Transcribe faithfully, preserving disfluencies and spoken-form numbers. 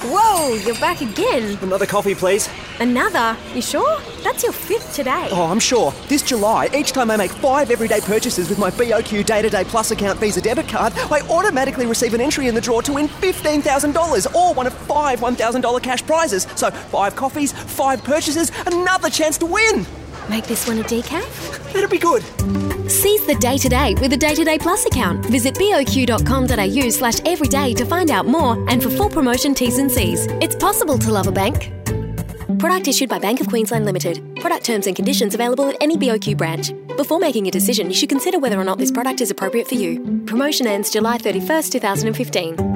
Whoa, you're back again. Another coffee, please. Another? You sure? That's your fifth today. Oh, I'm sure. This July, each time I make five everyday purchases with my B O Q Day-to-Day Plus account Visa debit card, I automatically receive an entry in the draw to win fifteen thousand dollars or one of five one thousand dollars cash prizes. So five coffees, five purchases, another chance to win. Make this one a decaf? That'd be good. Seize the day-to-day with a Day-to-Day Plus account. Visit boq.com.au slash everyday to find out more and for full promotion T's and C's. It's possible to love a bank. Product issued by Bank of Queensland Limited. Product terms and conditions available at any B O Q branch. Before making a decision, you should consider whether or not this product is appropriate for you. Promotion ends July thirty-first, twenty fifteen.